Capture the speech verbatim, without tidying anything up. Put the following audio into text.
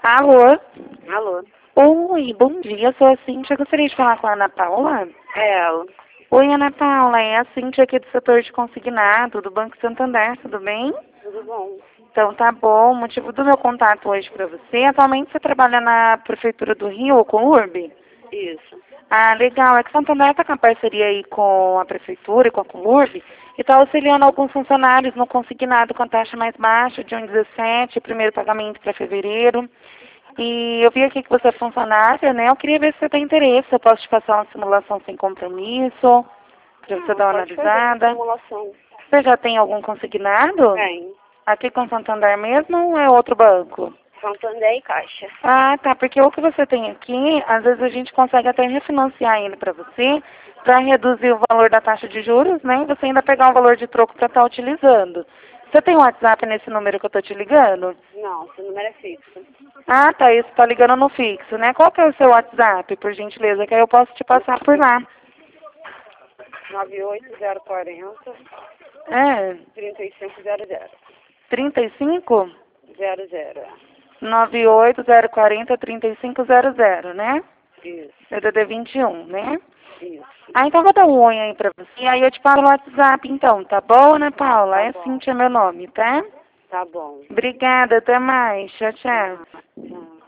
Alô? Alô? Oi, bom dia, sou a Cíntia. Gostaria de falar com a Ana Paula? É ela. Oi, Ana Paula, é a Cíntia aqui do setor de consignado, do Banco Santander, tudo bem? Tudo bom? Então tá bom, o motivo do meu contato hoje para você, atualmente você trabalha na Prefeitura do Rio, com o Urb? Isso. Ah, legal, é que Santander está com a parceria aí com a Prefeitura e com a Comurb e está auxiliando alguns funcionários no consignado com a taxa mais baixa, de um vírgula dezessete, primeiro pagamento para fevereiro. E eu vi aqui que você é funcionária, né? Eu queria ver se você tem interesse. Eu posso te passar uma simulação sem compromisso, para você Ah, dar uma pode fazer uma analisada. simulação. Você já tem algum consignado? Tem. Aqui com Santander mesmo ou é outro banco? Santander e Caixa. Ah, tá, porque o que você tem aqui, às vezes a gente consegue até refinanciar ele para você, para reduzir o valor da taxa de juros, né? E você ainda pegar um valor de troco para estar utilizando. Você tem um WhatsApp nesse número que eu tô te ligando? Não, seu número é fixo. Ah, tá, isso tá ligando no fixo, né? Qual que é o seu WhatsApp, por gentileza, que aí eu posso te passar por lá. nove oito zero quatro zero, É, três cinco zero zero. trinta e cinco? Zero zero. nove oito zero quatro zero, trinta e cinco zero zero, né? Isso. C D D vinte e um, né? Isso. Ah, então eu vou dar um oi aí pra você. Aí eu te falo no WhatsApp, então, tá bom, né, Paula? Tá É bom. Cíntia meu nome, tá? Tá bom. Obrigada, até mais. Tchau, tchau. Tchau. Tchau.